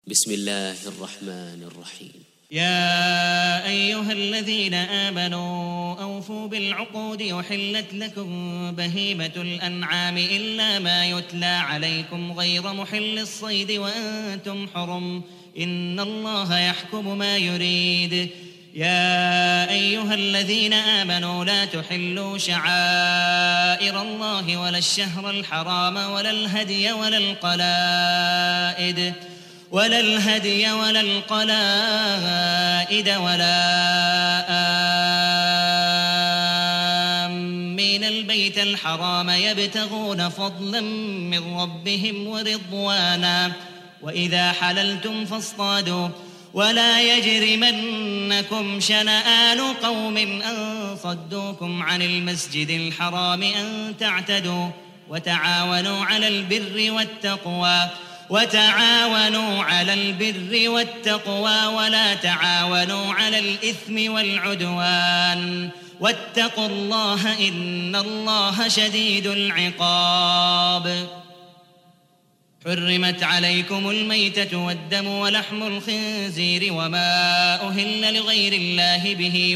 بسم الله الرحمن الرحيم. يا أيها الذين آمنوا أوفوا بالعقود أحلت لكم بهيمة الأنعام إلا ما يتلى عليكم غير محل الصيد وأنتم حرم إن الله يحكم ما يريد. يا أيها الذين آمنوا لا تحلوا شعائر الله ولا الشهر الحرام ولا الهدي ولا القلائد ولا آمين البيت الحرام يبتغون فضلا من ربهم ورضوانا وإذا حللتم فاصطادوا ولا يجرمنكم شنآن قوم أن صدوكم عن المسجد الحرام أن تعتدوا وتعاونوا على البر والتقوى ولا تعاونوا على الإثم والعدوان واتقوا الله إن الله شديد العقاب. حرمت عليكم الميتة والدم ولحم الخنزير وما أهل لغير الله به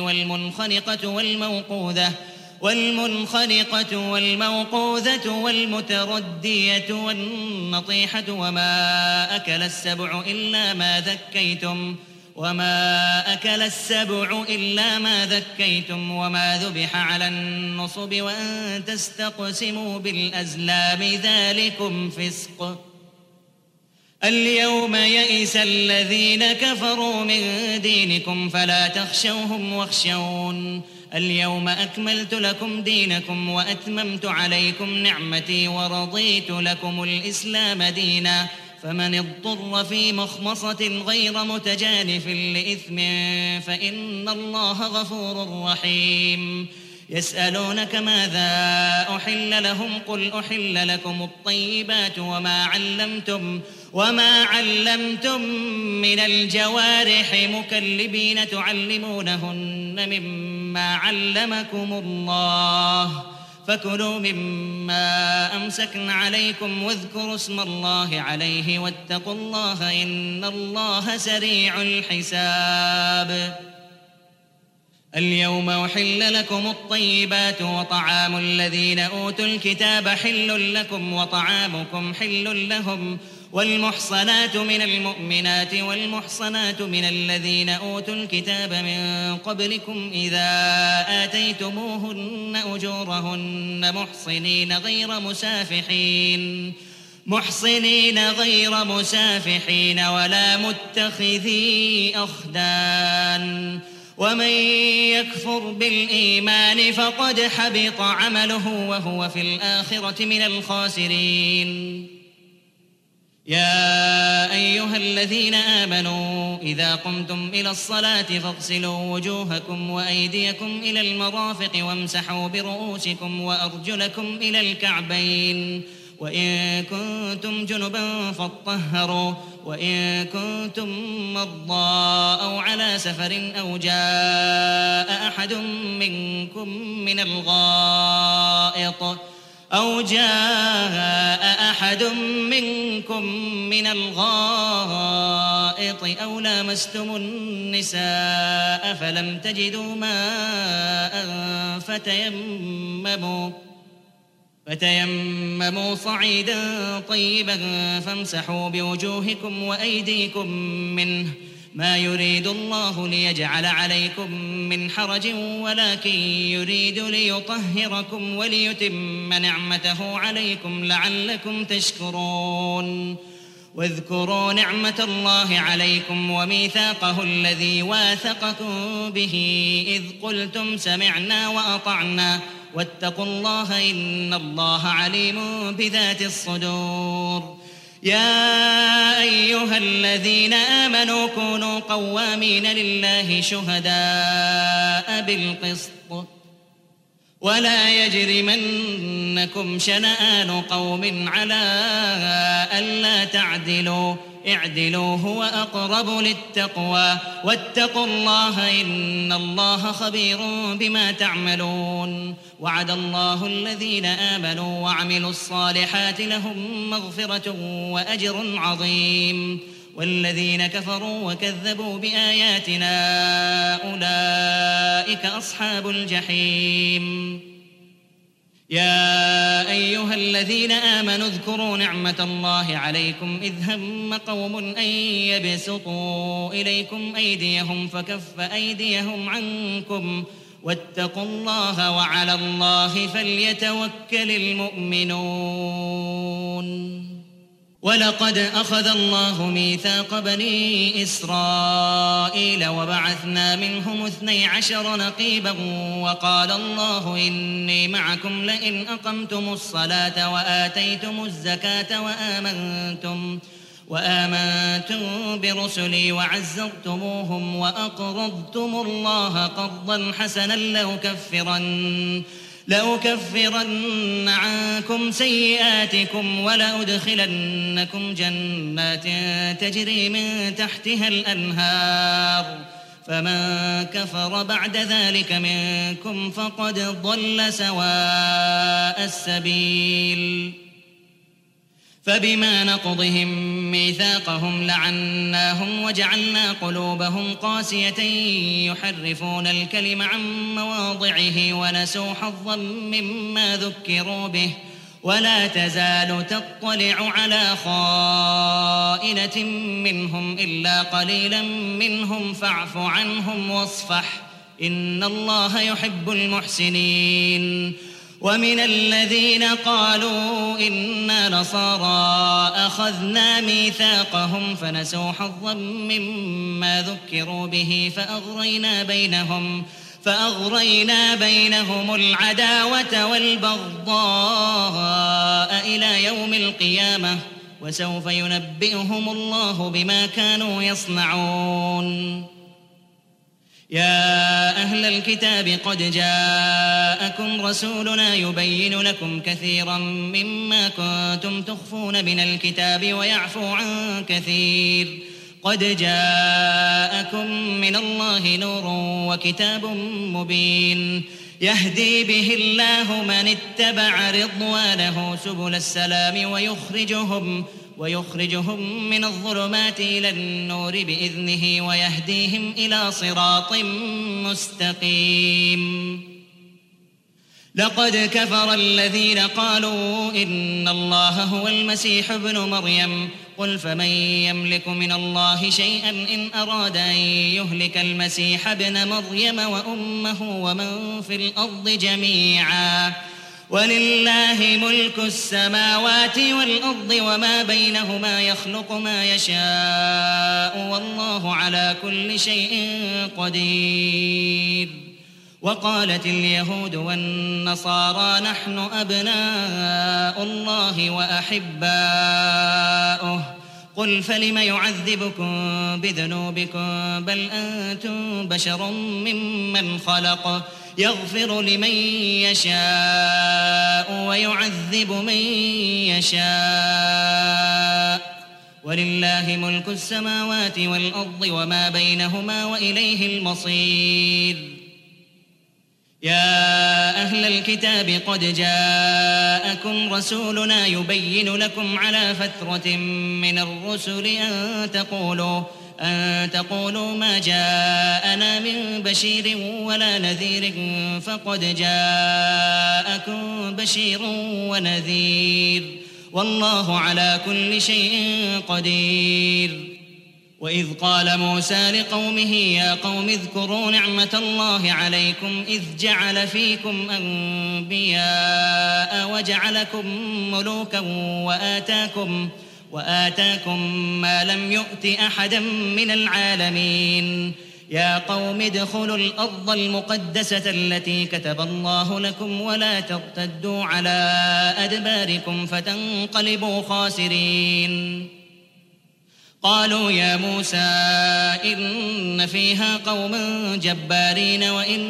والمنخنقة والموقوذة والمتردية والنطيحة وما أكل السبع إلا ما ذكيتم وما ذبح على النصب وأن تستقسموا بالأزلام ذلكم فسق. اليوم يئس الذين كفروا من دينكم فلا تخشوهم واخشون. اليوم أكملت لكم دينكم وأتممت عليكم نعمتي ورضيت لكم الإسلام دينا فمن اضطر في مخمصة غير متجانف لإثم فإن الله غفور رحيم. يسألونك ماذا أحل لهم قل أحل لكم الطيبات وما علمتم من الجوارح مكلبين تعلمونهن مما علمكم الله فكلوا مما أمسكن عليكم واذكروا اسم الله عليه واتقوا الله إن الله سريع الحساب. اليوم أحل لكم الطيبات وطعام الذين أوتوا الكتاب حل لكم وطعامكم حل لهم والمحصنات من المؤمنات والمحصنات من الذين أوتوا الكتاب من قبلكم إذا آتيتموهن أجورهن محصنين غير مسافحين ولا متخذي أخدان ومن يكفر بالإيمان فقد حبط عمله وهو في الآخرة من الخاسرين. يا أيها الذين آمنوا إذا قمتم إلى الصلاة فاغسلوا وجوهكم وأيديكم إلى المرافق وامسحوا برؤوسكم وأرجلكم إلى الكعبين وإن كنتم جنبا فاطهروا وإن كنتم مرضى أو على سفر أو جاء أحد منكم من الغائط أو لامستم النساء فلم تجدوا ماء فتيمموا صعيدا طيبا فامسحوا بوجوهكم وأيديكم منه ما يريد الله ليجعل عليكم من حرج ولكن يريد ليطهركم وليتم نعمته عليكم لعلكم تشكرون. واذكروا نعمة الله عليكم وميثاقه الذي واثقكم به إذ قلتم سمعنا وأطعنا واتقوا الله إن الله عليم بذات الصدور. يا أيها الذين آمنوا كونوا قوامين لله شهداء بالقسط ولا يجرمنكم شنآن قوم على ألا تعدلوا اعدلوا هو أقرب للتقوى واتقوا الله إن الله خبير بما تعملون. وعد الله الذين آمنوا وعملوا الصالحات لهم مغفرة وأجر عظيم. والذين كفروا وكذبوا بآياتنا أولئك أصحاب الجحيم. يا أيها الذين آمنوا اذكروا نعمة الله عليكم إذ هم قوم أن يبسطوا إليكم أيديهم فكف أيديهم عنكم واتقوا الله وعلى الله فليتوكل المؤمنون. ولقد أخذ الله ميثاق بني إسرائيل وبعثنا منهم 12 نقيبا وقال الله إني معكم لئن أقمتم الصلاة وآتيتم الزكاة وآمنتم برسلي وعزرتموهم وأقرضتم الله قرضا حسنا لأكفرن عنكم سيئاتكم ولأدخلنكم جنات تجري من تحتها الأنهار فمن كفر بعد ذلك منكم فقد ضل سواء السبيل. فبما نقضهم ميثاقهم لعناهم وجعلنا قلوبهم قاسية يحرفون الكلم عن مواضعه ونسوا حظا مما ذكروا به ولا تزال تطلع على خائنة منهم إلا قليلا منهم فاعف عنهم واصفح إن الله يحب المحسنين. ومن الذين قالوا إنا نصارى أخذنا ميثاقهم فنسوا حظا مما ذكروا به فأغرينا بينهم العداوة والبغضاء إلى يوم القيامة وسوف ينبئهم الله بما كانوا يصنعون. يا أهل الكتاب قد جاءكم رسولنا يبين لكم كثيرا مما كنتم تخفون من الكتاب ويعفو عن كثير قد جاءكم من الله نور وكتاب مبين يهدي به الله من اتبع رضوانه سبل السلام ويخرجهم من الظلمات إلى النور بإذنه ويهديهم إلى صراط مستقيم. لقد كفر الذين قالوا إن الله هو المسيح ابن مريم قل فمن يملك من الله شيئا إن أراد أن يهلك المسيح ابن مريم وأمه ومن في الأرض جميعا ولله ملك السماوات والأرض وما بينهما يخلق ما يشاء والله على كل شيء قدير. وقالت اليهود والنصارى نحن أبناء الله وأحباؤه قل فلم يعذبكم بذنوبكم بل أنتم بشر ممن خلق يغفر لمن يشاء ويعذب من يشاء ولله ملك السماوات والأرض وما بينهما وإليه المصير. يا أهل الكتاب قد جاءكم رسولنا يبين لكم على فترة من الرسل أن تقولوا ما جاءنا من بشير ولا نذير فقد جاءكم بشير ونذير والله على كل شيء قدير. وإذ قال موسى لقومه يا قوم اذكروا نعمة الله عليكم إذ جعل فيكم أنبياء وجعلكم ملوكا وآتاكم ما لم يؤت أحدا من العالمين. يا قوم ادخلوا الأرض المقدسة التي كتب الله لكم ولا ترتدوا على أدباركم فتنقلبوا خاسرين. قالوا يا موسى إن فيها قوما جبارين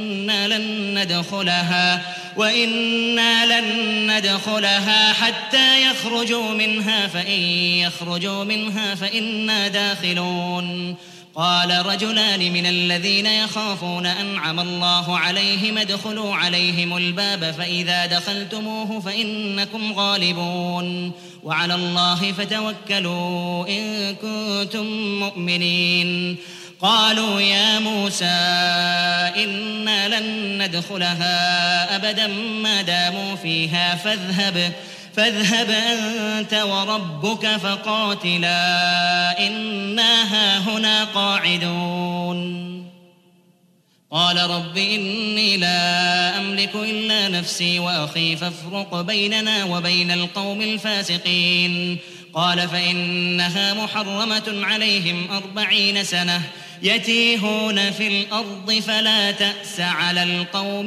وإنا لن ندخلها حتى يخرجوا منها فإن يخرجوا منها فإنا داخلون. قال رجلان من الذين يخافون أنعم الله عليهم ادخلوا عليهم الباب فإذا دخلتموه فإنكم غالبون وعلى الله فتوكلوا إن كنتم مؤمنين. قالوا يا موسى إنا لن ندخلها أبدا ما داموا فيها فاذهب أنت وربك فقاتلا إنا هاهنا قاعدون. قال رب إني لا أملك إلا نفسي وأخي فافرق بيننا وبين القوم الفاسقين. قال فإنها محرمة عليهم 40 سنة يتيهون في الأرض فلا تأس على القوم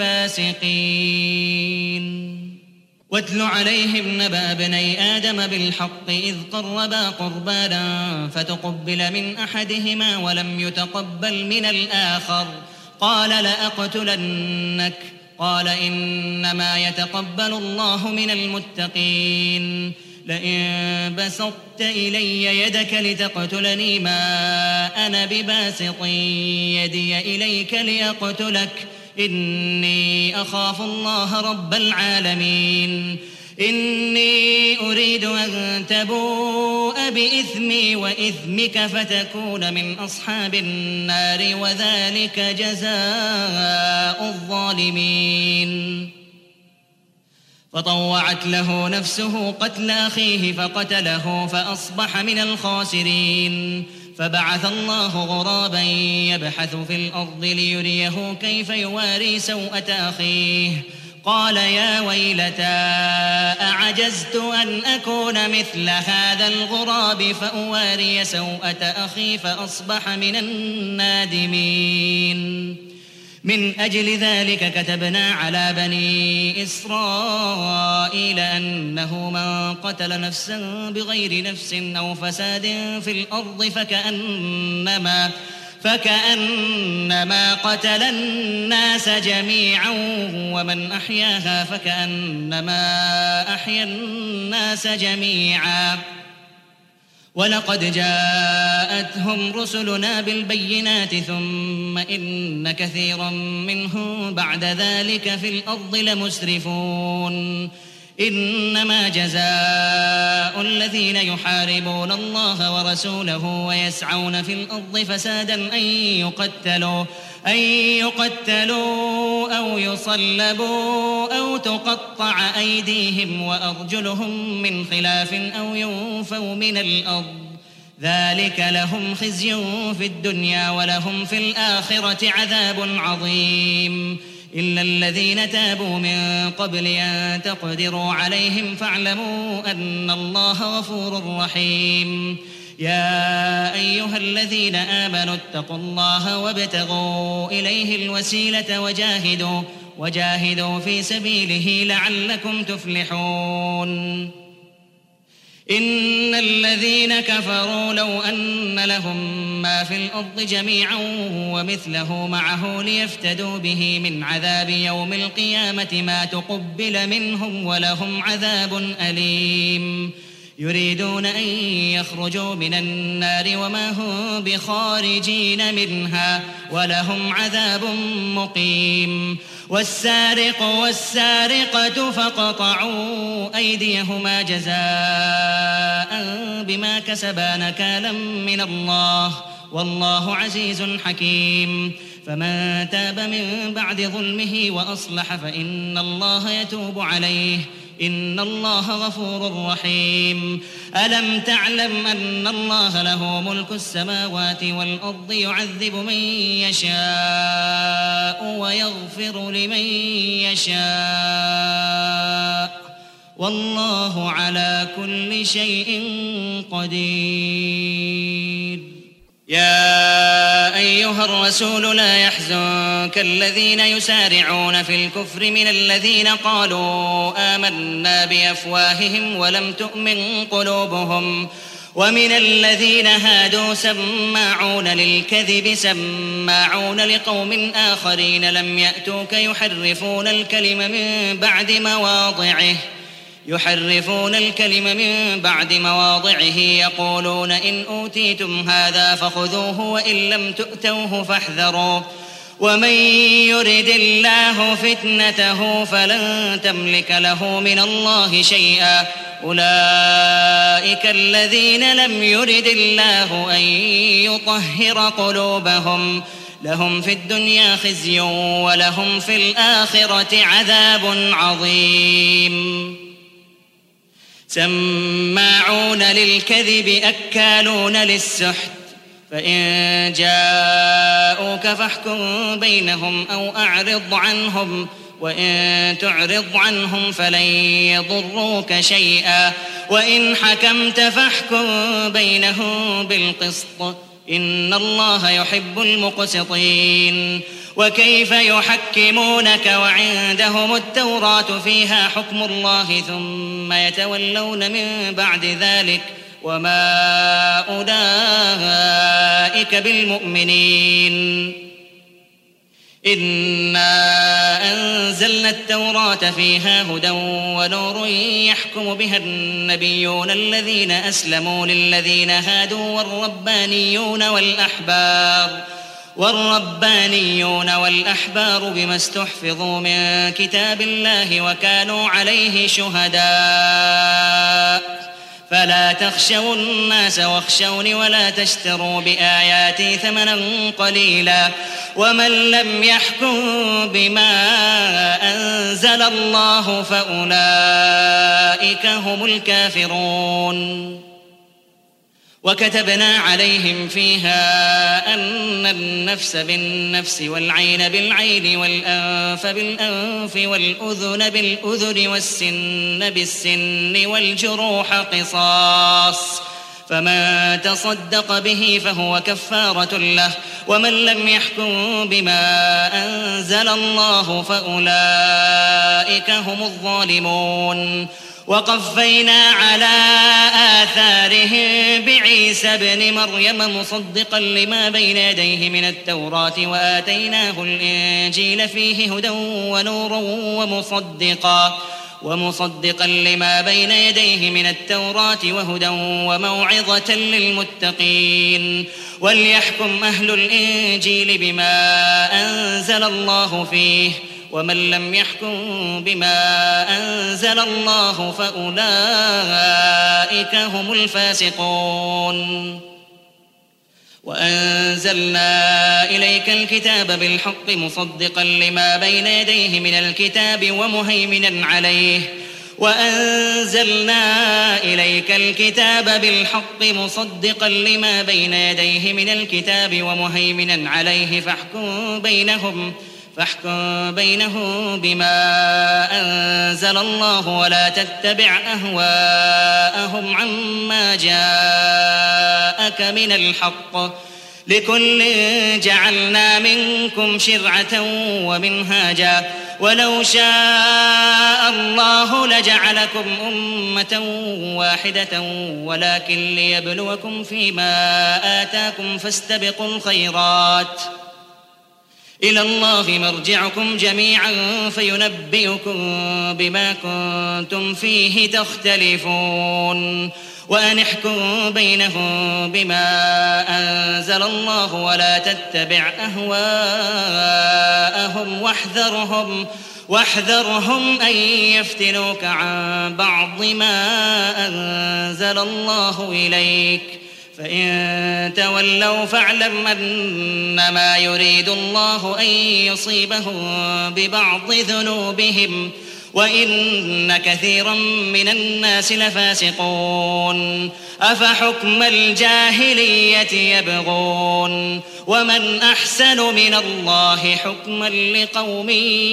الفاسقين. واتل عليهم نبأ ابني آدم بالحق إذ قربا قربانا فتقبل من أحدهما ولم يتقبل من الآخر قال لأقتلنك قال إنما يتقبل الله من المتقين. لئن بسطت إلي يدك لتقتلني ما أنا بباسط يدي إليك لأقتلك إني أخاف الله رب العالمين. إني أريد أن تبوء بإثمي وإثمك فتكون من أصحاب النار وذلك جزاء الظالمين. فطوعت له نفسه قتل أخيه فقتله فأصبح من الخاسرين. فبعث الله غرابا يبحث في الأرض ليريه كيف يواري سوءة أخيه قال يا ويلتى أعجزت أن أكون مثل هذا الغراب فأواري سوءة أخي فأصبح من النادمين. من أجل ذلك كتبنا على بني إسرائيل أنه من قتل نفسا بغير نفس أو فساد في الأرض فكأنما قتل الناس جميعا ومن أحياها فكأنما أحيا الناس جميعا. ولقد جاءتهم رسلنا بالبينات ثم إن كثيرا منهم بعد ذلك في الأرض لمسرفون. إنما جزاء الذين يحاربون الله ورسوله ويسعون في الأرض فسادا أن يقتلوا أو يصلبوا أو تقطع أيديهم وأرجلهم من خلاف أو ينفوا من الأرض ذلك لهم خزي في الدنيا ولهم في الآخرة عذاب عظيم. إلا الذين تابوا من قبل أن تقدروا عليهم فاعلموا أن الله غفور رحيم. يا أيها الذين آمنوا اتقوا الله وابتغوا إليه الوسيلة وجاهدوا في سبيله لعلكم تفلحون. إن الذين كفروا لو أن لهم ما في الأرض جميعا ومثله معه ليفتدوا به من عذاب يوم القيامة ما تقبل منهم ولهم عذاب أليم. يريدون أن يخرجوا من النار وما هم بخارجين منها ولهم عذاب مقيم. والسارق والسارقة فاقطعوا أيديهما جزاء بما كسبا نكالا من الله والله عزيز حكيم. فمن تاب من بعد ظلمه وأصلح فإن الله يتوب عليه إن الله غفور رحيم. ألم تعلم أن الله له ملك السماوات والأرض يعذب من يشاء ويغفر لمن يشاء والله على كل شيء قدير. يا أيها الرسول لا يحزنك الذين يسارعون في الكفر من الذين قالوا آمنا بأفواههم ولم تؤمن قلوبهم ومن الذين هادوا سماعون للكذب سماعون لقوم آخرين لم يأتوك يحرفون الكلم من بعد مواضعه يقولون إن أوتيتم هذا فخذوه وإن لم تؤتوه فاحذروا ومن يرد الله فتنته فلن تملك له من الله شيئا أولئك الذين لم يرد الله أن يطهر قلوبهم لهم في الدنيا خزي ولهم في الآخرة عذاب عظيم سماعون للكذب أكالون للسحت فإن جاءوك فاحكم بينهم أو أعرض عنهم وإن تعرض عنهم فلن يضروك شيئا وإن حكمت فاحكم بينهم بالقسط إن الله يحب المقسطين وكيف يحكمونك وعندهم التوراة فيها حكم الله ثم يتولون من بعد ذلك وما أولئك بالمؤمنين إنا أنزلنا التوراة فيها هدى ونور يحكم بها النبيون الذين أسلموا للذين هادوا والربانيون والأحبار بما استحفظوا من كتاب الله وكانوا عليه شهداء فلا تخشوا الناس واخشوني ولا تشتروا بآياتي ثمنا قليلا ومن لم يحكم بما أنزل الله فأولئك هم الكافرون وكتبنا عليهم فيها أن النفس بالنفس والعين بالعين والأنف بالأنف والأذن بالأذن والسن بالسن والجروح قصاص فمن تصدق به فهو كفارة له ومن لم يحكم بما أنزل الله فأولئك هم الظالمون وقفينا على آثارهم بعيسى ابن مريم مصدقا لما بين يديه من التوراة وآتيناه الإنجيل فيه هدى ونور ومصدقا لما بين يديه من التوراة وهدى وموعظة للمتقين وليحكم أهل الإنجيل بما أنزل الله فيه ومن لم يحكم بما أنزل الله فأولئك هم الفاسقون وأنزلنا إليك الكتاب بالحق مصدقا لما بين يديه من الكتاب ومهيمنا عليه فاحكم بينهم بما أنزل الله ولا تتبع أهواءهم عما جاءك من الحق لكل جعلنا منكم شرعة ومنهاجا ولو شاء الله لجعلكم أمة واحدة ولكن ليبلوكم فيما آتاكم فاستبقوا الخيرات إلى الله مرجعكم جميعا فينبئكم بما كنتم فيه تختلفون وأن احكم بينهم بما أنزل الله ولا تتبع أهواءهم واحذرهم أن يفتنوك عن بعض ما أنزل الله إليك فإن تولوا فاعلم أنما يريد الله أن يصيبهم ببعض ذنوبهم وإن كثيرا من الناس لفاسقون أفحكم الجاهلية يبغون ومن أحسن من الله حكما لقوم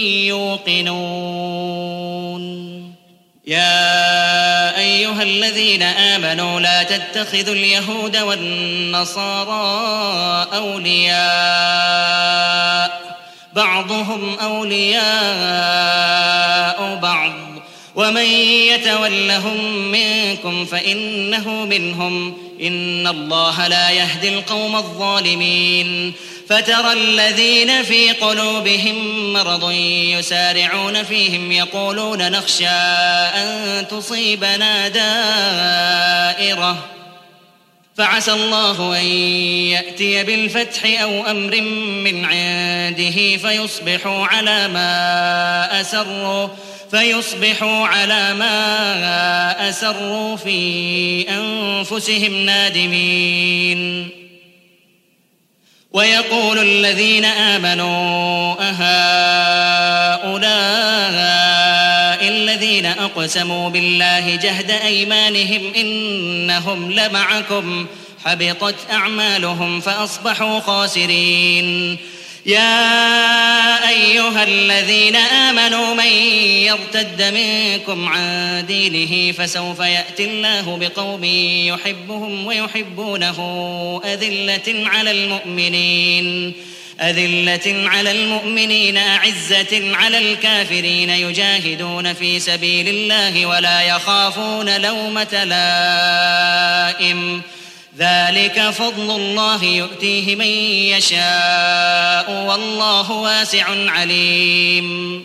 يوقنون يا أيها الذين آمنوا لا تتخذوا اليهود والنصارى أولياء بعضهم أولياء بعض ومن يتولهم منكم فإنه منهم إن الله لا يهدي القوم الظالمين فترى الذين في قلوبهم مرض يسارعون فيهم يقولون نخشى أن تصيبنا دائرة فعسى الله أن يأتي بالفتح أو أمر من عنده فيصبحوا على ما أسروا في أنفسهم نادمين. ويقول الذين آمنوا أهؤلاء الذين أقسموا بالله جهد أيمانهم إنهم لمعكم حبطت أعمالهم فأصبحوا خاسرين. يا أيها الذين آمنوا من يرتد منكم عن دينه فسوف يأتي الله بقوم يحبهم ويحبونه أذلة على المؤمنين أعزة على الكافرين يجاهدون في سبيل الله ولا يخافون لومة لائم ذلك فضل الله يؤتيه من يشاء والله واسع عليم.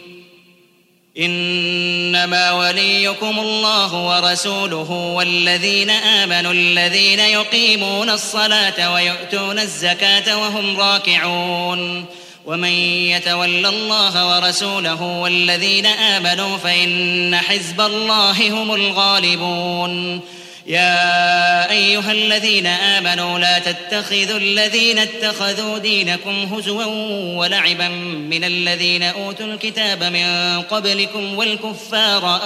إنما وليكم الله ورسوله والذين آمنوا الذين يقيمون الصلاة ويؤتون الزكاة وهم راكعون. ومن يتول الله ورسوله والذين آمنوا فإن حزب الله هم الغالبون. يا أيها الذين آمنوا لا تتخذوا الذين اتخذوا دينكم هزوا ولعبا من الذين أوتوا الكتاب من قبلكم والكفار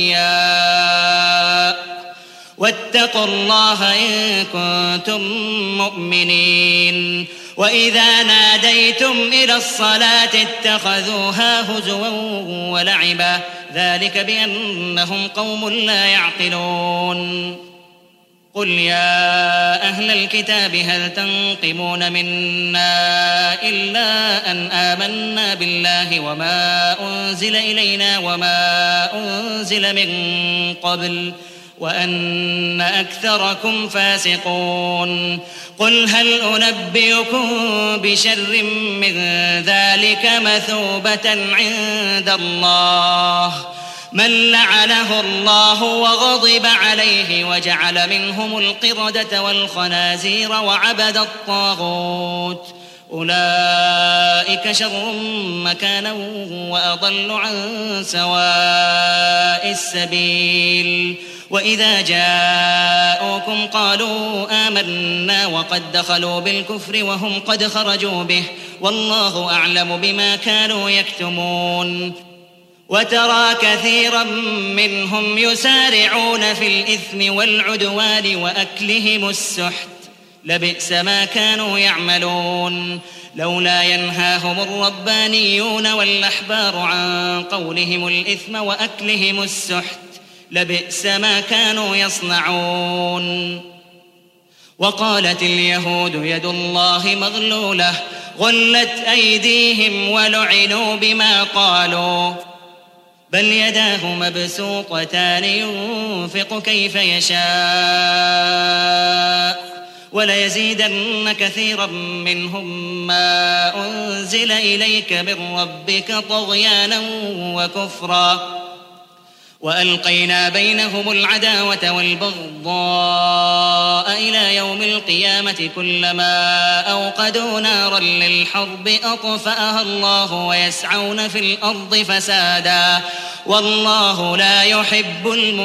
أولياء واتقوا الله إن كنتم مؤمنين. وإذا ناديتم إلى الصلاة اتخذوها هزوا ولعبا ذلك بأنهم قوم لا يعقلون. قل يا أهل الكتاب هل تنقمون منا إلا أن آمنا بالله وما أنزل إلينا وما أنزل من قبل وأن أكثركم فاسقون. قل هل أنبئكم بشر من ذلك مثوبة عند الله من لعنه الله وغضب عليه وجعل منهم القردة والخنازير وعبد الطاغوت أولئك شر مكانا وأضل عن سواء السبيل. وإذا جاءوكم قالوا آمنا وقد دخلوا بالكفر وهم قد خرجوا به والله أعلم بما كانوا يكتمون. وترى كثيرا منهم يسارعون في الإثم والعدوان وأكلهم السحت لبئس ما كانوا يعملون. لولا ينهاهم الربانيون والأحبار عن قولهم الإثم وأكلهم السحت لبئس ما كانوا يصنعون. وقالت اليهود يد الله مغلولة غلت أيديهم ولعنوا بما قالوا بل يداه مبسوطتان ينفق كيف يشاء وليزيدن كثيرا منهم ما أنزل إليك من ربك طغيانا وكفرا وألقينا بينهم العداوة والبغضاء إلى يوم القيامة كلما أوقدوا نارا للحرب أطفأها الله ويسعون في الأرض فسادا والله لا يحب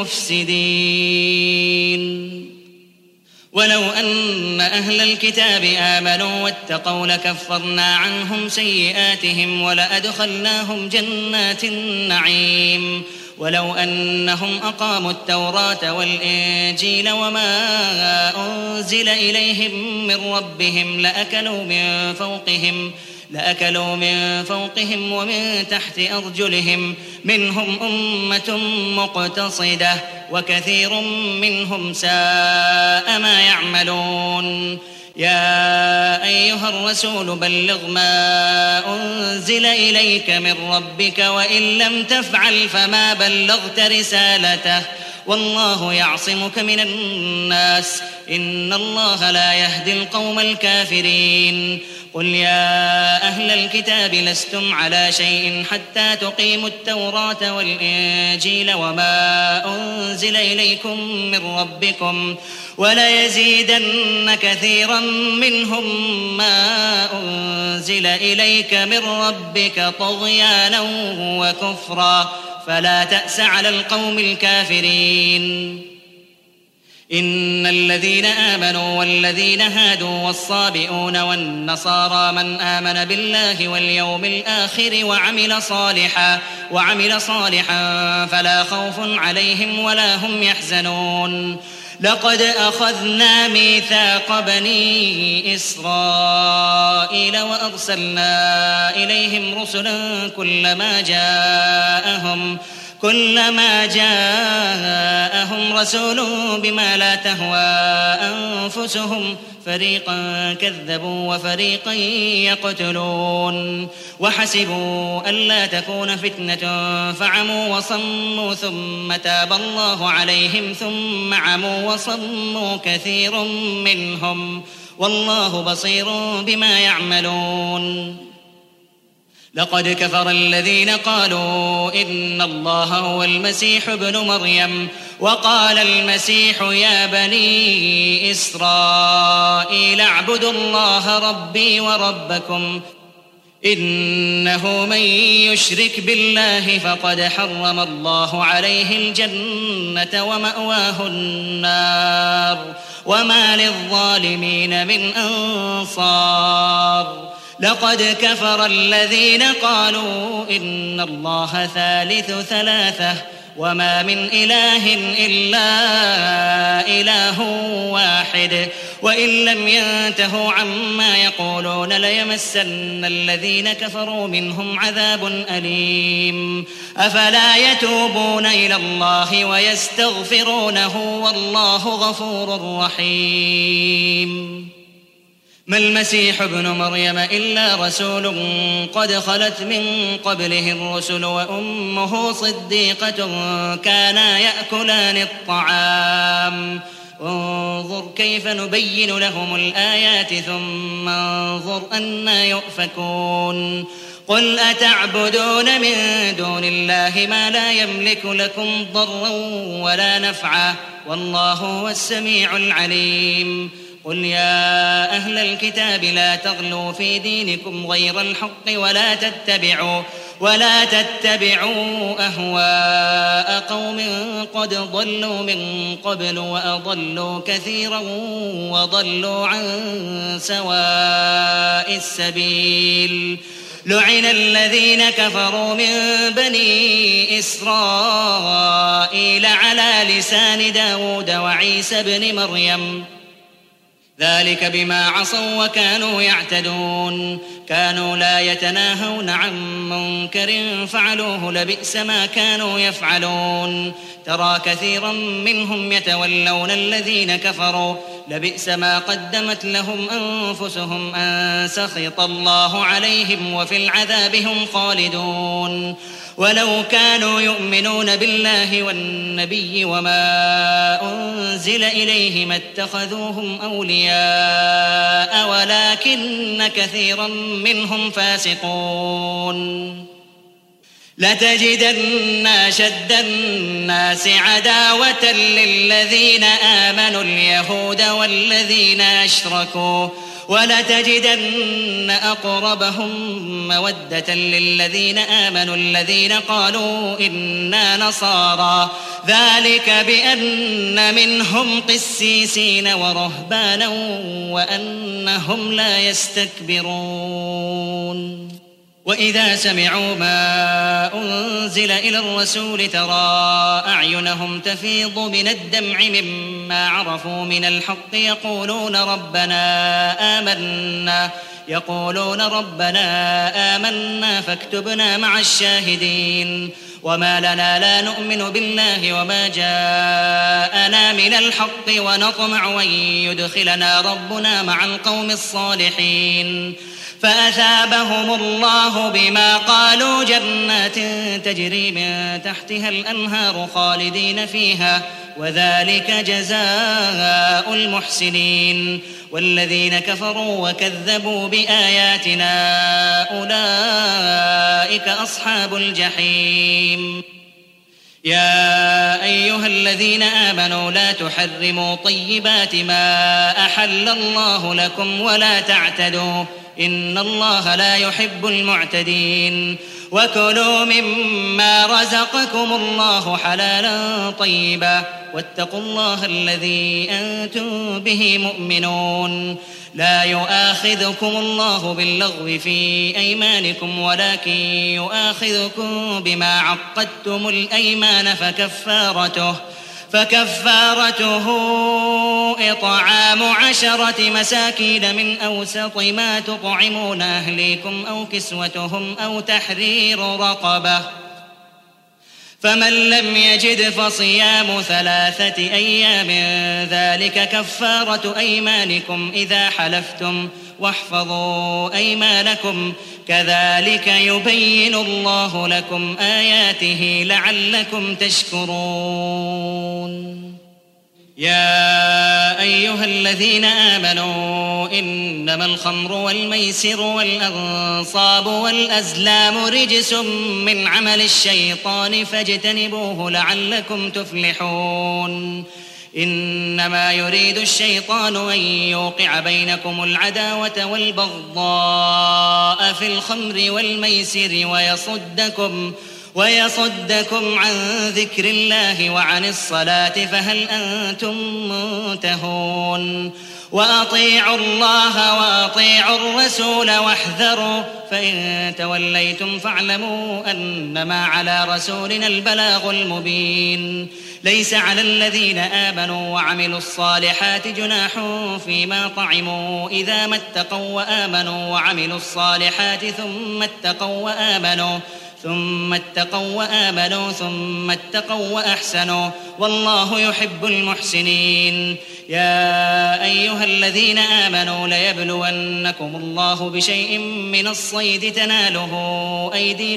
المفسدين. ولو أن أهل الكتاب آمنوا واتقوا لكفرنا عنهم سيئاتهم ولأدخلناهم جنات النعيم. ولو أنهم أقاموا التوراة والإنجيل وما أنزل إليهم من ربهم لأكلوا من فوقهم ومن تحت أرجلهم منهم أمة مقتصدة وكثير منهم ساء ما يعملون. يا أيها الرسول بلغ ما أنزل إليك من ربك وإن لم تفعل فما بلغت رسالته والله يعصمك من الناس إن الله لا يهدي القوم الكافرين. قل يا أهل الكتاب لستم على شيء حتى تقيموا التوراة والإنجيل وما أنزل إليكم من ربكم وليزيدن كثيرا منهم ما أنزل إليك من ربك طغيانا وكفرا فلا تأس على القوم الكافرين. إن الذين آمنوا والذين هادوا والصابئون والنصارى من آمن بالله واليوم الآخر وعمل صالحا فلا خوف عليهم ولا هم يحزنون. لقد أخذنا ميثاق بني إسرائيل وأرسلنا إليهم رسلا كلما جاءهم رسول بما لا تهوى أنفسهم فريقا كذبوا وفريقا يقتلون. وحسبوا ألا تكون فتنة فعموا وصموا ثم تاب الله عليهم ثم عموا وصموا كثير منهم والله بصير بما يعملون. لقد كفر الذين قالوا إن الله هو المسيح ابن مريم وقال المسيح يا بني إسرائيل اعبدوا الله ربي وربكم إنه من يشرك بالله فقد حرم الله عليه الجنة ومأواه النار وما للظالمين من أنصار. لقد كفر الذين قالوا إن الله ثالث ثلاثة وما من إله إلا إله واحد وإن لم ينتهوا عما يقولون ليمسن الذين كفروا منهم عذاب أليم. أفلا يتوبون إلى الله ويستغفرونه والله غفور رحيم. ما المسيح ابن مريم إلا رسول قد خلت من قبله الرسل وأمه صديقة كانا يأكلان الطعام انظر كيف نبين لهم الآيات ثم انظر أنى يؤفكون. قل أتعبدون من دون الله ما لا يملك لكم ضرا ولا نفعا والله هو السميع العليم. قل يا أهل الكتاب لا تغلوا في دينكم غير الحق ولا تتبعوا أهواء قوم قد ضلوا من قبل وأضلوا كثيرا وضلوا عن سواء السبيل. لعن الذين كفروا من بني إسرائيل على لسان داود وعيسى بن مريم ذلك بما عصوا وكانوا يعتدون. كانوا لا يتناهون عن منكر فعلوه لبئس ما كانوا يفعلون. ترى كثيرا منهم يتولون الذين كفروا لبئس ما قدمت لهم أنفسهم أن سخط الله عليهم وفي العذاب هم خالدون. ولو كانوا يؤمنون بالله والنبي وما أنزل إليه ما اتخذوهم أولياء ولكن كثيرا منهم فاسقون. لتجدن أشد الناس عداوة للذين آمنوا اليهود والذين أشركوا ولتجدن أقربهم مودة للذين آمنوا الذين قالوا إنا نصارى ذلك بأن منهم قسيسين ورهبانا وأنهم لا يستكبرون. وإذا سمعوا ما أنزل إلى الرسول ترى أعينهم تفيض من الدمع مما عرفوا من الحق يقولون ربنا آمنا فاكتبنا مع الشاهدين. وما لنا لا نؤمن بالله وما جاءنا من الحق ونطمع أن يدخلنا ربنا مع القوم الصالحين. فأثابهم الله بما قالوا جنات تجري من تحتها الأنهار خالدين فيها وذلك جزاء المحسنين. والذين كفروا وكذبوا بآياتنا أولئك أصحاب الجحيم. يا أيها الذين آمنوا لا تحرموا طيبات ما أحل الله لكم ولا تعتدوا إن الله لا يحب المعتدين. وكلوا مما رزقكم الله حلالا طيبا واتقوا الله الذي أنتم به مؤمنون. لا يؤاخذكم الله باللغو في أيمانكم ولكن يؤاخذكم بما عقدتم الأيمان فكفارته إطعام 10 مساكين من أوسط ما تطعمون أهليكم أو كسوتهم أو تحرير رقبة، فمن لم يجد فصيام 3 أيام ذلك كفارة أيمانكم إذا حلفتم واحفظوا أيمانكم كذلك يبين الله لكم آياته لعلكم تشكرون. يا أيها الذين آمنوا إنما الخمر والميسر والأنصاب والأزلام رجس من عمل الشيطان فاجتنبوه لعلكم تفلحون. إنما يريد الشيطان أن يوقع بينكم العداوة والبغضاء في الخمر والميسر ويصدكم عن ذكر الله وعن الصلاة فهل أنتم منتهون. وأطيعوا الله وأطيعوا الرسول واحذروا فإن توليتم فاعلموا أنما على رسولنا البلاغ المبين. ليس على الذين آمنوا وعملوا الصالحات جناح فيما طعموا إذا ما اتقوا وآمنوا وعملوا الصالحات ثم اتقوا وأحسنوا والله يحب المحسنين. يا أيها الذين آمنوا ليبلونكم الله بشيء من الصيد تناله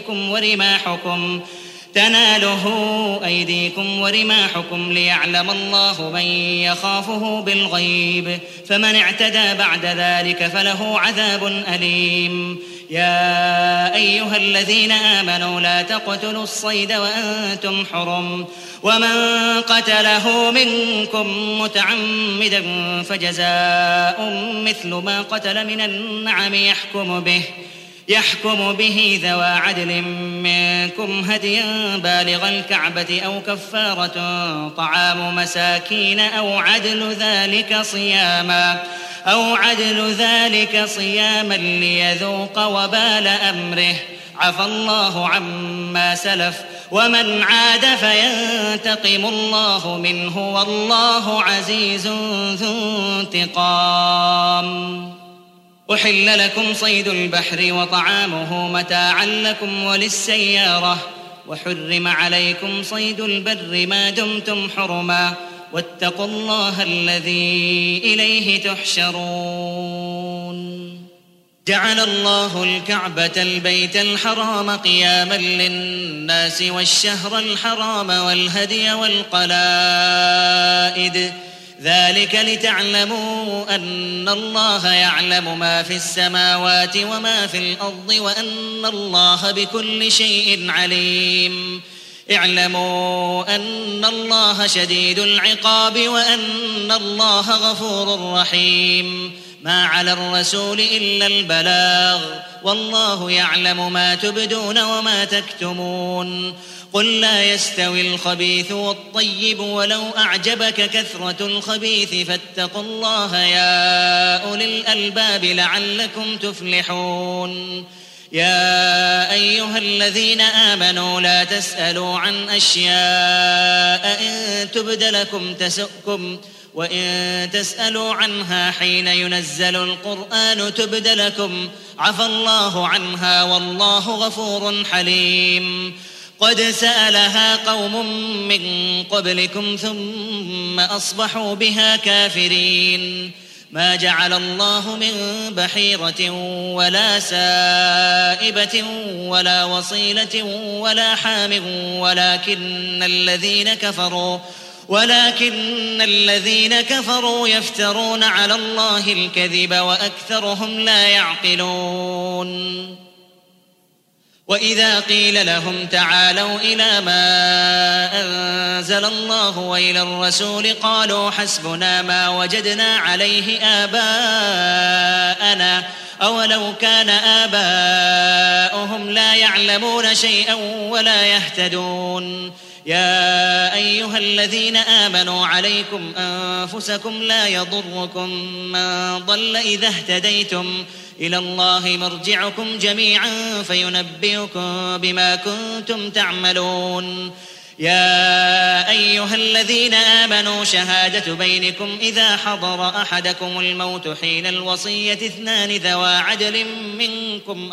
أيديكم ورماحكم ليعلم الله من يخافه بالغيب فمن اعتدى بعد ذلك فله عذاب أليم. يا أيها الذين آمنوا لا تقتلوا الصيد وأنتم حرم ومن قتله منكم متعمدا فجزاء مثل ما قتل من النعم يحكم به ذوى عدل منكم هديا بالغ الكعبة أو كفارة طعام مساكين أو عدل ذلك صياما ليذوق وبال أمره. عفى الله عما سلف ومن عاد فينتقم الله منه والله عزيز ذو انتقام. أحل لكم صيد البحر وطعامه متاعا لكم وللسيارة وحرم عليكم صيد البر ما دمتم حرما واتقوا الله الذي إليه تحشرون. جعل الله الكعبة البيت الحرام قياما للناس والشهر الحرام والهدي والقلائد ذلك لتعلموا أن الله يعلم ما في السماوات وما في الأرض وأن الله بكل شيء عليم. اعلموا أن الله شديد العقاب وأن الله غفور رحيم. ما على الرسول إلا البلاغ والله يعلم ما تبدون وما تكتمون. قل لا يستوي الخبيث والطيب ولو أعجبك كثرة الخبيث فاتقوا الله يا أولي الألباب لعلكم تفلحون. يا أيها الذين آمنوا لا تسألوا عن أشياء إن تبد لكم تسؤكم وإن تسألوا عنها حين ينزل القرآن تبد لكم عفى الله عنها والله غفور حليم. قد سألها قوم من قبلكم ثم أصبحوا بها كافرين. ما جعل الله من بحيرة ولا سائبة ولا وصيلة ولا حام ولكن الذين كفروا يفترون على الله الكذب وأكثرهم لا يعقلون. وإذا قيل لهم تعالوا إلى ما أنزل الله وإلى الرسول قالوا حسبنا ما وجدنا عليه آباءنا أولو كان آباؤهم لا يعلمون شيئا ولا يهتدون يا أيها الذين آمنوا عليكم أنفسكم لا يضركم من ضل إذا اهتديتم إلى الله مرجعكم جميعا فينبئكم بما كنتم تعملون يا أيها الذين آمنوا شهادة بينكم إذا حضر أحدكم الموت حين الوصية 2 ذوى عدل منكم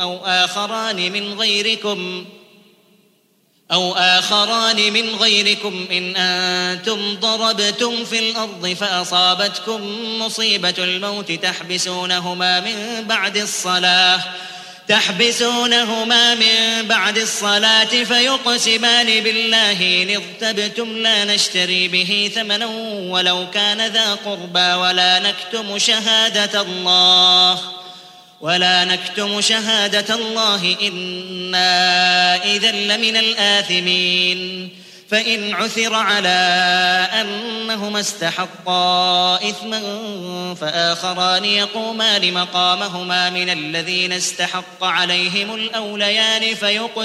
أو آخران من غيركم إن أنتم ضربتم في الأرض فأصابتكم مصيبة الموت تحبسونهما من بعد الصلاة فيقسمان بالله إن ارتبتم لا نشتري به ثمنا ولو كان ذا قربى ولا نكتم شهادة الله إنا إذا لمن الآثمين فإن عثر على أنهما استحقا إثما فآخران يقومان مقامهما من الذين استحق عليهم الأوليان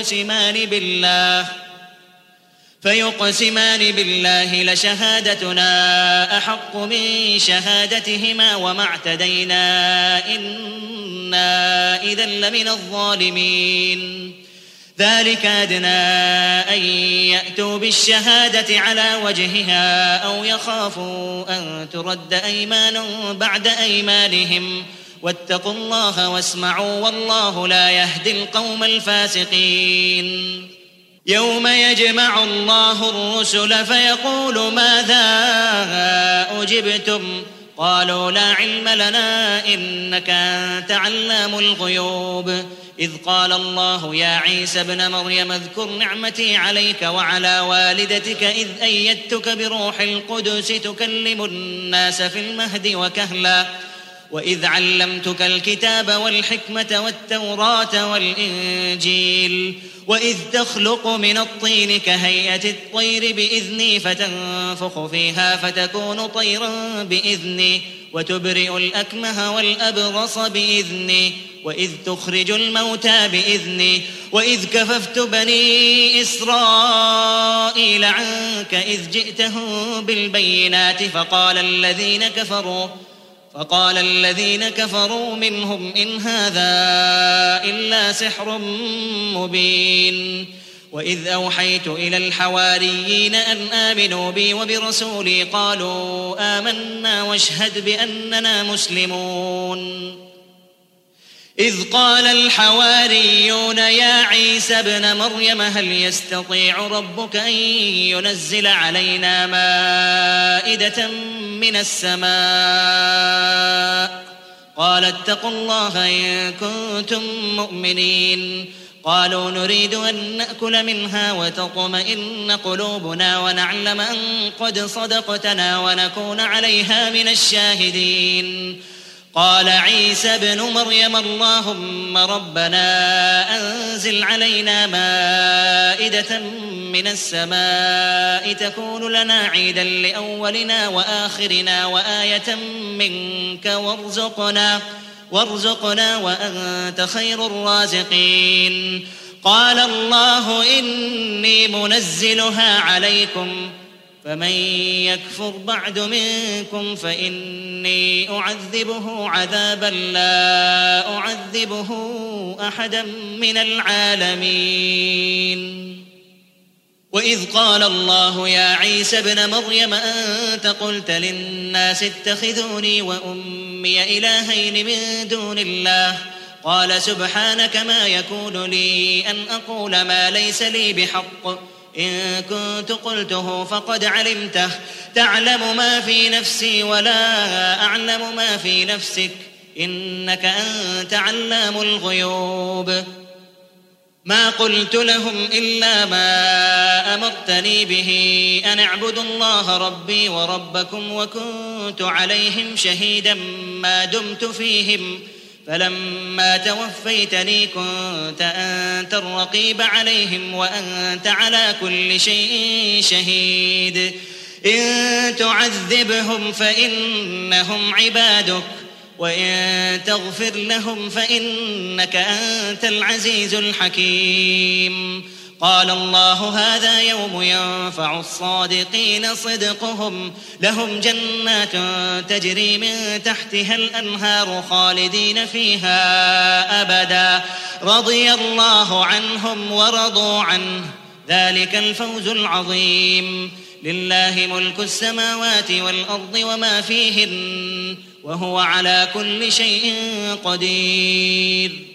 فيقسمان بالله لشهادتنا أحق من شهادتهما وما اعتدينا إنا إذا لمن الظالمين ذلك أدنى أن يأتوا بالشهادة على وجهها أو يخافوا أن ترد أيمان بعد أيمانهم واتقوا الله واسمعوا والله لا يهدي القوم الفاسقين يوم يجمع الله الرسل فيقول ماذا أجبتم قالوا لا علم لنا إنك أنت علام الغيوب إذ قال الله يا عيسى ابن مريم اذكر نعمتي عليك وعلى والدتك إذ أيدتك بروح القدس تكلم الناس في المهد وكهلا وإذ علمتك الكتاب والحكمة والتوراة والإنجيل وإذ تخلق من الطين كهيئة الطير بإذني فتنفخ فيها فتكون طيرا بإذني وتبرئ الأكمه والأبرص بإذني وإذ تخرج الموتى بإذني وإذ كففت بني إسرائيل عنك إذ جئتهم بالبينات فقال الذين كفروا منهم إن هذا إلا سحر مبين وإذ أوحيت إلى الحواريين أن آمنوا بي وبرسولي قالوا آمنا واشهد بأننا مسلمون إذ قال الحواريون يا عيسى ابن مريم هل يستطيع ربك أن ينزل علينا مائدة من السماء قال اتقوا الله إن كنتم مؤمنين قالوا نريد أن نأكل منها وتطمئن قلوبنا ونعلم أن قد صدقتنا ونكون عليها من الشاهدين قال عيسى ابن مريم اللهم ربنا أنزل علينا مائدة من السماء تكون لنا عيدا لأولنا وآخرنا وآية منك وارزقنا وأنت خير الرازقين قال الله إني منزلها عليكم فمن يكفر بعد منكم فإني أعذبه عذابا لا أعذبه أحدا من العالمين وإذ قال الله يا عيسى ابن مريم أنت قلت للناس اتخذوني وأمي إلهين من دون الله قال سبحانك ما يكون لي أن أقول ما ليس لي بحق إن كنت قلته فقد علمته تعلم ما في نفسي ولا أعلم ما في نفسك إنك أنت علام الغيوب ما قلت لهم إلا ما أمرتني به أن اعبدوا الله ربي وربكم وكنت عليهم شهيدا ما دمت فيهم فلما توفيتني كنت أنت الرقيب عليهم وأنت على كل شيء شهيد إن تعذبهم فإنهم عبادك وإن تغفر لهم فإنك أنت العزيز الحكيم. قال الله هذا يوم ينفع الصادقين صدقهم لهم جنات تجري من تحتها الأنهار خالدين فيها أبدا رضي الله عنهم ورضوا عنه ذلك الفوز العظيم. لله ملك السماوات والأرض وما فيهن وهو على كل شيء قدير.